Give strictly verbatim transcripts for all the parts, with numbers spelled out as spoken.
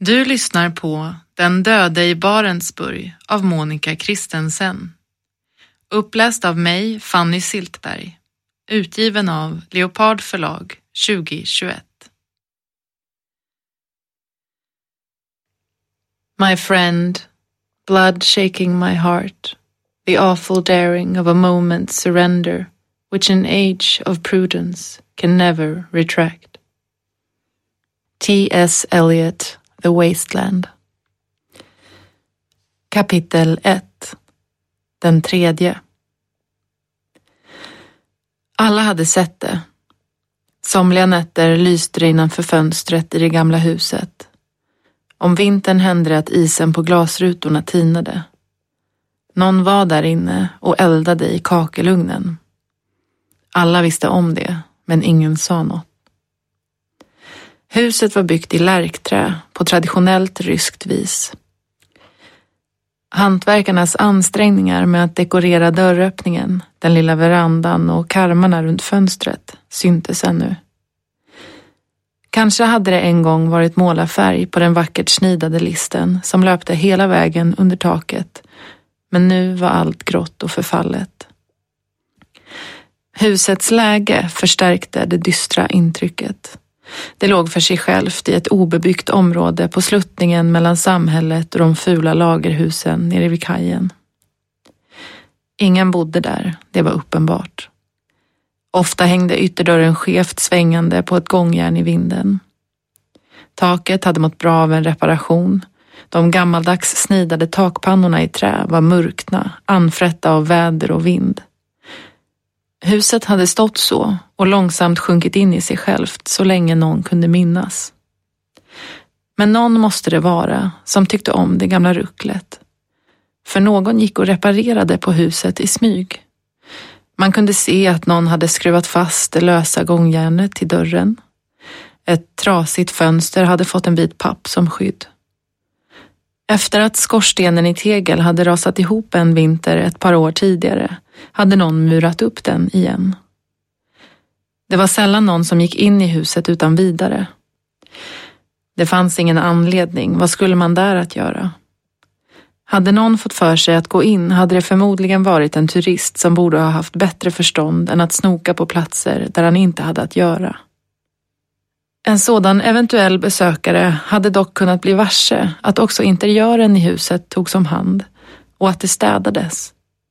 Du lyssnar på Den döde i Barentsburg av Monica Christensen. Uppläst av mig, Fanny Siltberg. Utgiven av Leopard förlag tjugo tjugoett. My friend, blood shaking my heart, the awful daring of a moment's surrender, which an age of prudence can never retract. T S Eliot, The Wasteland. Kapitel ett. Den tredje. Alla hade sett det. Somliga nätter lyste det innanför fönstret i det gamla huset. Om vintern hände det att isen på glasrutorna tinade. Någon var där inne och eldade i kakelugnen. Alla visste om det, men ingen sa något. Huset var byggt i lärkträ på traditionellt ryskt vis. Hantverkarnas ansträngningar med att dekorera dörröppningen, den lilla verandan och karmarna runt fönstret syntes ännu. Kanske hade det en gång varit målarfärg på den vackert snidade listen som löpte hela vägen under taket, men nu var allt grått och förfallet. Husets läge förstärkte det dystra intrycket. Det låg för sig självt i ett obebyggt område på sluttningen mellan samhället och de fula lagerhusen nere vid kajen. Ingen bodde där, det var uppenbart. Ofta hängde ytterdörren skevt svängande på ett gångjärn i vinden. Taket hade mått bra av en reparation. De gammaldags snidade takpannorna i trä var mörkna, anfrätta av väder och vind. Huset hade stått så och långsamt sjunkit in i sig självt så länge någon kunde minnas. Men någon måste det vara som tyckte om det gamla rucklet. För någon gick och reparerade på huset i smyg. Man kunde se att någon hade skruvat fast det lösa gångjärnet till dörren. Ett trasigt fönster hade fått en bit papp som skydd. Efter att skorstenen i tegel hade rasat ihop en vinter ett par år tidigare hade någon murat upp den igen. Det var sällan någon som gick in i huset utan vidare. Det fanns ingen anledning, vad skulle man där att göra? Hade någon fått för sig att gå in hade det förmodligen varit en turist som borde ha haft bättre förstånd än att snoka på platser där han inte hade att göra. En sådan eventuell besökare hade dock kunnat bli varse att också interiören i huset togs om hand och att det städades.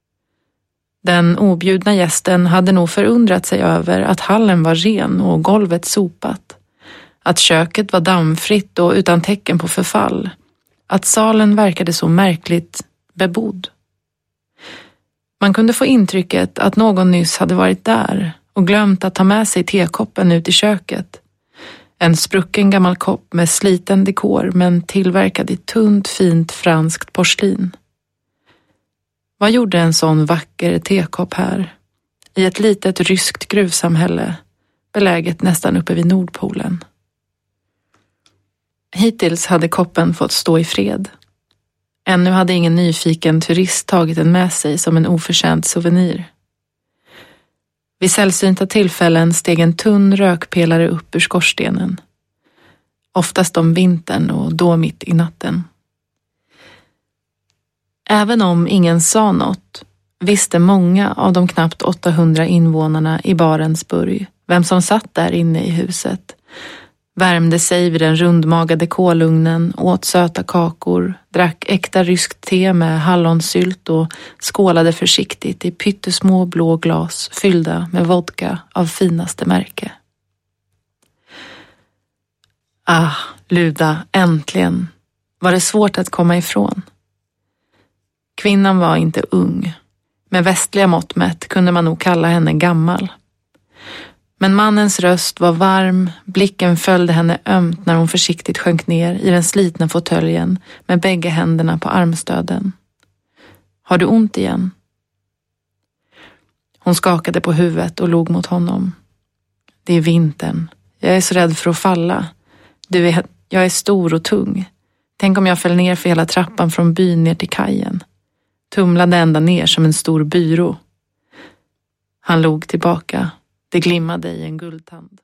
Den objudna gästen hade nog förundrat sig över att hallen var ren och golvet sopat. Att köket var dammfritt och utan tecken på förfall. Att salen verkade så märkligt bebodd. Man kunde få intrycket att någon nyss hade varit där och glömt att ta med sig tekoppen ut i köket. En sprucken gammal kopp med sliten dekor men tillverkad i tunt fint franskt porslin. Vad gjorde en sån vacker tekopp här? I ett litet ryskt gruvsamhälle, beläget nästan uppe vid Nordpolen. Hittills hade koppen fått stå i fred. Ännu hade ingen nyfiken turist tagit den med sig som en oförtjänt souvenir. Vid sällsynta tillfällen steg en tunn rökpelare upp ur skorstenen. Oftast om vintern och då mitt i natten. Även om ingen sa något visste många av de knappt åttahundra invånarna i Barentsburg vem som satt där inne i huset. Värmde sig vid den rundmagade kolugnen, åt söta kakor, drack äkta ryskt te med hallonsylt och skålade försiktigt i pyttesmå blå glas fyllda med vodka av finaste märke. Ah, Luda, äntligen. Var det svårt att komma ifrån? Kvinnan var inte ung. Med västliga mått mätt kunde man nog kalla henne gammal. Men mannens röst var varm, blicken följde henne ömt när hon försiktigt sjönk ner i den slitna fåtöljen med bägge händerna på armstöden. Har du ont igen? Hon skakade på huvudet och log mot honom. Det är vintern. Jag är så rädd för att falla. Du är, jag är stor och tung. Tänk om jag föll ner för hela trappan från byn ner till kajen. Tumlade ända ner som en stor byrå. Han log tillbaka. Det glimmade i en guldtand.